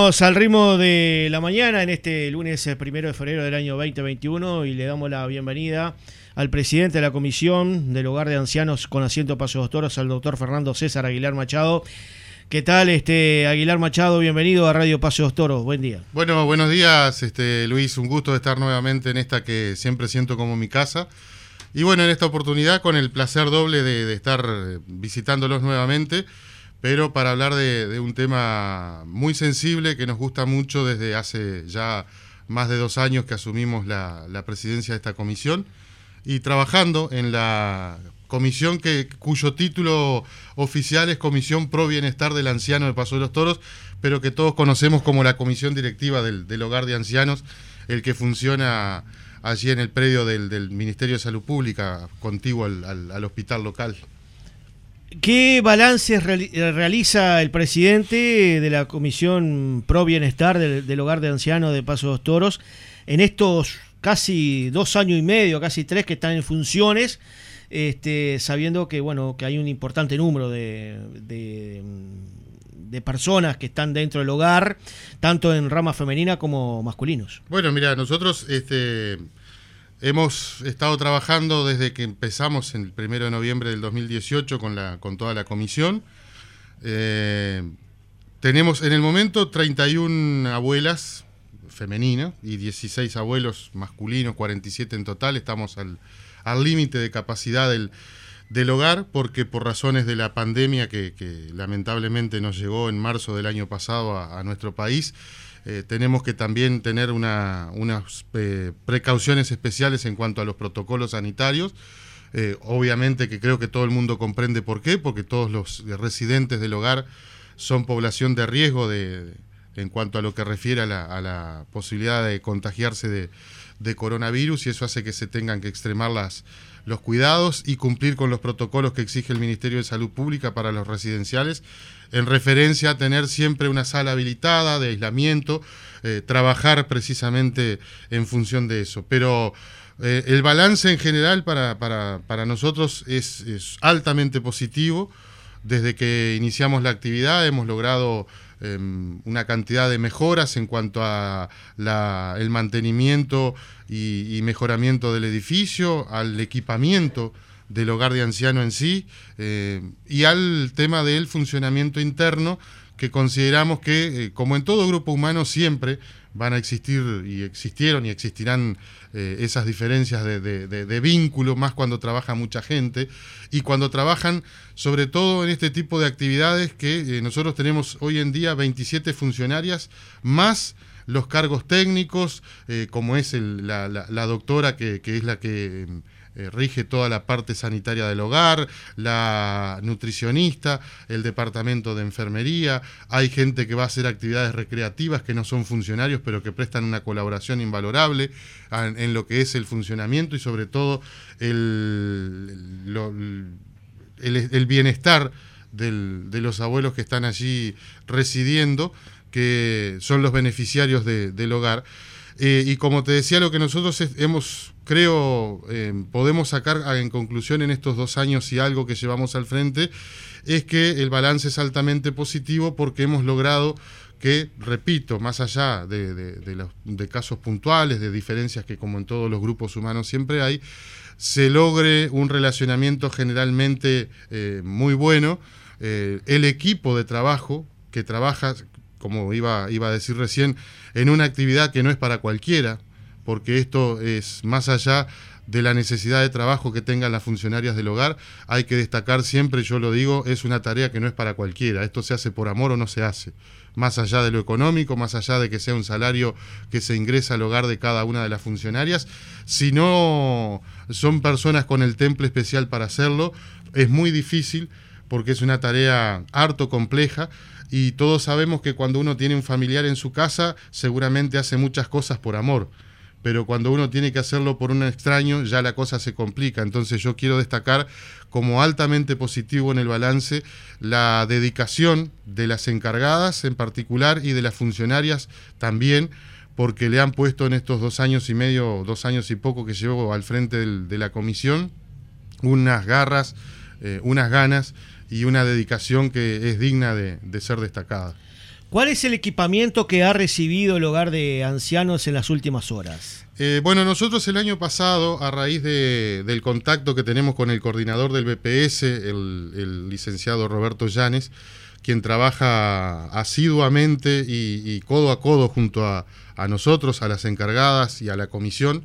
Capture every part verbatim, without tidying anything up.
Vamos al ritmo de la mañana en este lunes primero de febrero del año veinte veintiuno y le damos la bienvenida al presidente de la Comisión del Hogar de Ancianos con asiento Paso de los Toros, al doctor Fernando César Aguilar Machado. ¿Qué tal, este Aguilar Machado? Bienvenido a Radio Paso de los Toros. Buen día. Bueno, buenos días, este, Luis. Un gusto de estar nuevamente en esta que siempre siento como mi casa. Y bueno, en esta oportunidad con el placer doble de, de estar visitándolos nuevamente, pero para hablar de, de un tema muy sensible que nos gusta mucho desde hace ya más de dos años que asumimos la, la presidencia de esta comisión y trabajando en la comisión que, cuyo título oficial es Comisión Pro Bienestar del Anciano de Paso de los Toros, pero que todos conocemos como la Comisión Directiva del, del Hogar de Ancianos, el que funciona allí en el predio del, del Ministerio de Salud Pública, contiguo al, al, al hospital local. ¿Qué balances realiza el presidente de la Comisión Pro Bienestar del, del Hogar de Ancianos de Paso de los Toros en estos casi dos años y medio, casi tres que están en funciones, este, sabiendo que bueno que hay un importante número de, de, de personas que están dentro del hogar, tanto en rama femenina como masculinos? Bueno, mira, nosotros este, hemos estado trabajando desde que empezamos el primero de noviembre del dos mil dieciocho con, la, con toda la comisión. Eh, tenemos en el momento treinta y una abuelas femeninas y dieciséis abuelos masculinos, cuarenta y siete en total. Estamos al al límite de capacidad del, del hogar, porque por razones de la pandemia que, que lamentablemente nos llegó en marzo del año pasado a, a nuestro país, eh, tenemos que también tener una, unas eh, precauciones especiales en cuanto a los protocolos sanitarios. Eh, obviamente que creo que todo el mundo comprende por qué, porque todos los residentes del hogar son población de riesgo de, de, en cuanto a lo que refiere a la, a la posibilidad de contagiarse de de coronavirus, y eso hace que se tengan que extremar las, los cuidados y cumplir con los protocolos que exige el Ministerio de Salud Pública para los residenciales, en referencia a tener siempre una sala habilitada de aislamiento, eh, trabajar precisamente en función de eso. Pero eh, el balance en general para, para, para nosotros es, es altamente positivo. Desde que iniciamos la actividad hemos logrado eh, una cantidad de mejoras en cuanto a la, el mantenimiento y, y mejoramiento del edificio, al equipamiento del hogar de anciano en sí, eh, y al tema del funcionamiento interno, que consideramos que, eh, como en todo grupo humano, siempre van a existir y existieron y existirán eh, esas diferencias de, de, de, de vínculo, más cuando trabaja mucha gente y cuando trabajan sobre todo en este tipo de actividades que eh, nosotros tenemos hoy en día veintisiete funcionarias más los cargos técnicos, eh, como es el, la, la, la doctora que, que es la que eh, rige toda la parte sanitaria del hogar, la nutricionista, el departamento de enfermería. Hay gente que va a hacer actividades recreativas que no son funcionarios, pero que prestan una colaboración invalorable en, en lo que es el funcionamiento y sobre todo el, lo, el, el bienestar del, de los abuelos que están allí residiendo, que son los beneficiarios de, del hogar. Eh, y como te decía, lo que nosotros hemos, creo, eh, podemos sacar en conclusión en estos dos años y algo que llevamos al frente, es que el balance es altamente positivo, porque hemos logrado que, repito, más allá de, de, de, los, de casos puntuales, de diferencias que como en todos los grupos humanos siempre hay, se logre un relacionamiento generalmente eh, muy bueno. Eh, el equipo de trabajo que trabaja, como iba, iba a decir recién, en una actividad que no es para cualquiera, porque esto es más allá de la necesidad de trabajo que tengan las funcionarias del hogar. Hay que destacar siempre, yo lo digo, es una tarea que no es para cualquiera. Esto se hace por amor o no se hace. Más allá de lo económico, más allá de que sea un salario que se ingresa al hogar de cada una de las funcionarias, si no son personas con el temple especial para hacerlo, es muy difícil, porque es una tarea harto compleja. Y todos sabemos que cuando uno tiene un familiar en su casa, seguramente hace muchas cosas por amor, pero cuando uno tiene que hacerlo por un extraño, ya la cosa se complica. Entonces yo quiero destacar como altamente positivo en el balance la dedicación de las encargadas en particular y de las funcionarias también, porque le han puesto en estos dos años y medio, dos años y poco que llevo al frente del, de la comisión, unas garras, eh, unas ganas y una dedicación que es digna de, de ser destacada. ¿Cuál es el equipamiento que ha recibido el hogar de ancianos en las últimas horas? Eh, bueno, nosotros el año pasado, a raíz de, del contacto que tenemos con el coordinador del B P S, el, el licenciado Roberto Llanes, quien trabaja asiduamente y, y codo a codo junto a, a nosotros, a las encargadas y a la comisión,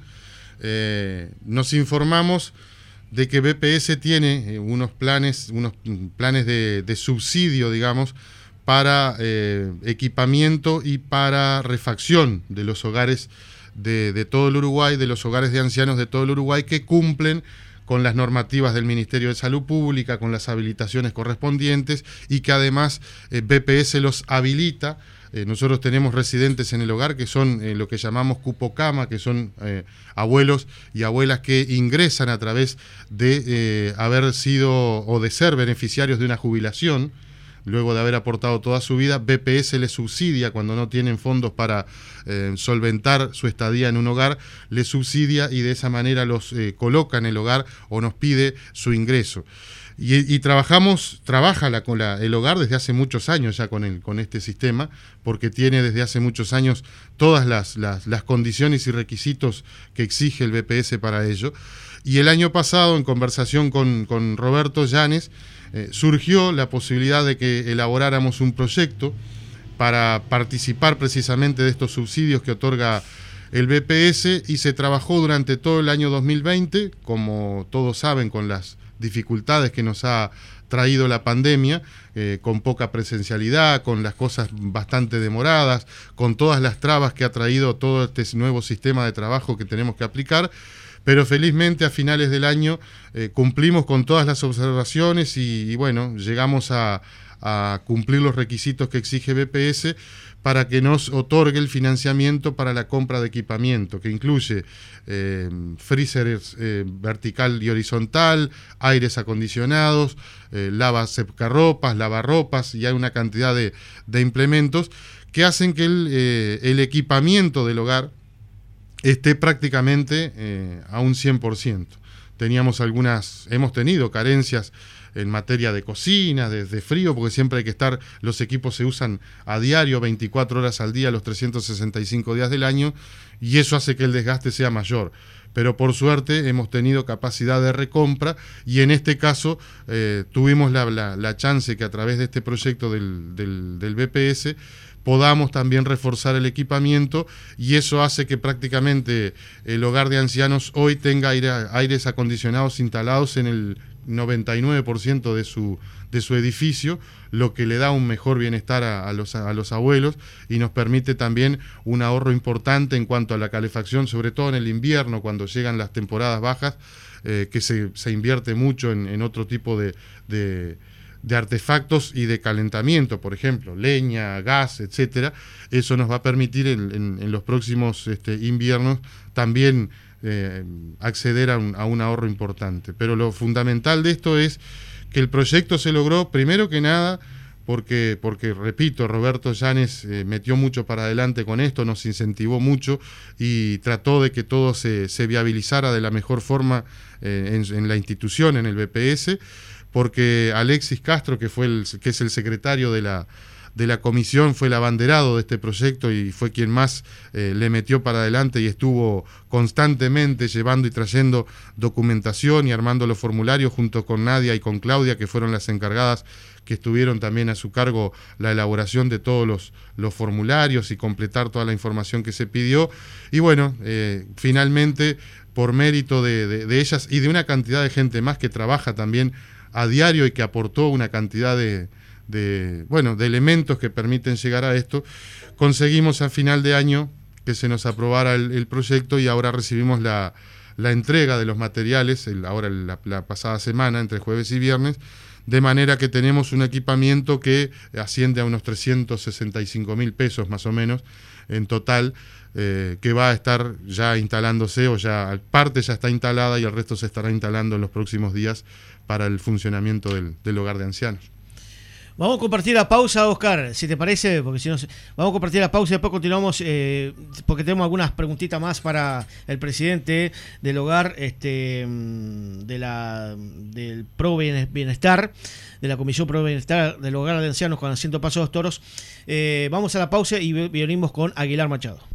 eh, nos informamos de que B P S tiene unos planes, unos planes de, de subsidio, digamos, para eh, equipamiento y para refacción de los hogares de, de todo el Uruguay, de los hogares de ancianos de todo el Uruguay que cumplen con las normativas del Ministerio de Salud Pública, con las habilitaciones correspondientes y que además eh, B P S los habilita. Eh, nosotros tenemos residentes en el hogar que son eh, lo que llamamos cupo cama, que son eh, abuelos y abuelas que ingresan a través de eh, haber sido o de ser beneficiarios de una jubilación. Luego de haber aportado toda su vida, B P S les subsidia cuando no tienen fondos para eh, solventar su estadía en un hogar, les subsidia y de esa manera los eh, coloca en el hogar o nos pide su ingreso. Y, y trabajamos, trabaja la, con la, el hogar desde hace muchos años ya con, el, con este sistema, porque tiene desde hace muchos años todas las, las, las condiciones y requisitos que exige el B P S para ello. Y el año pasado, en conversación con, con Roberto Llanes, Eh, surgió la posibilidad de que elaboráramos un proyecto para participar precisamente de estos subsidios que otorga el B P S y se trabajó durante todo el año dos mil veinte, como todos saben, con las dificultades que nos ha traído la pandemia, eh, con poca presencialidad, con las cosas bastante demoradas, con todas las trabas que ha traído todo este nuevo sistema de trabajo que tenemos que aplicar. Pero felizmente a finales del año eh, cumplimos con todas las observaciones y, y bueno, llegamos a, a cumplir los requisitos que exige B P S para que nos otorgue el financiamiento para la compra de equipamiento, que incluye eh, freezers eh, vertical y horizontal, aires acondicionados, eh, lava secarropas, lavarropas, y hay una cantidad de, de implementos que hacen que el, eh, el equipamiento del hogar esté prácticamente eh, a un cien por ciento. Teníamos algunas, hemos tenido carencias en materia de cocina, de, de frío, porque siempre hay que estar, los equipos se usan a diario, veinticuatro horas al día, los trescientos sesenta y cinco días del año, y eso hace que el desgaste sea mayor. Pero por suerte hemos tenido capacidad de recompra y en este caso eh, tuvimos la, la, la chance que a través de este proyecto del, del, del B P S podamos también reforzar el equipamiento y eso hace que prácticamente el hogar de ancianos hoy tenga aire, aires acondicionados instalados en el noventa y nueve por ciento de su, de su edificio, lo que le da un mejor bienestar a, a, los, a los abuelos y nos permite también un ahorro importante en cuanto a la calefacción, sobre todo en el invierno, cuando llegan las temporadas bajas, eh, que se, se invierte mucho en, en otro tipo de... de de artefactos y de calentamiento, por ejemplo, leña, gas, etcétera. Eso nos va a permitir en, en, en los próximos este, inviernos también eh, acceder a un, a un ahorro importante. Pero lo fundamental de esto es que el proyecto se logró, primero que nada, porque, porque repito, Roberto Llanes eh, metió mucho para adelante con esto, nos incentivó mucho y trató de que todo se, se viabilizara de la mejor forma eh, en, en la institución, en el B P S, porque Alexis Castro, que fue el, que es el secretario de la, de la comisión, fue el abanderado de este proyecto y fue quien más eh, le metió para adelante y estuvo constantemente llevando y trayendo documentación y armando los formularios junto con Nadia y con Claudia, que fueron las encargadas que estuvieron también a su cargo la elaboración de todos los, los formularios y completar toda la información que se pidió. Y bueno, eh, finalmente, por mérito de, de, de ellas y de una cantidad de gente más que trabaja también a diario y que aportó una cantidad de, de, bueno, de elementos que permiten llegar a esto, conseguimos a final de año que se nos aprobara el, el proyecto y ahora recibimos la, la entrega de los materiales, el, ahora la, la pasada semana, entre jueves y viernes, de manera que tenemos un equipamiento que asciende a unos trescientos sesenta y cinco mil pesos más o menos en total, eh, que va a estar ya instalándose o ya parte ya está instalada y el resto se estará instalando en los próximos días para el funcionamiento del, del hogar de ancianos. Vamos a compartir la pausa, Oscar, si te parece, porque si no, vamos a compartir la pausa y después continuamos, eh, porque tenemos algunas preguntitas más para el presidente del hogar, este, de la del Pro Bienestar, de la Comisión Pro Bienestar del Hogar de Ancianos con asiento Paso de los Toros. Eh, vamos a la pausa y venimos con Aguilar Machado.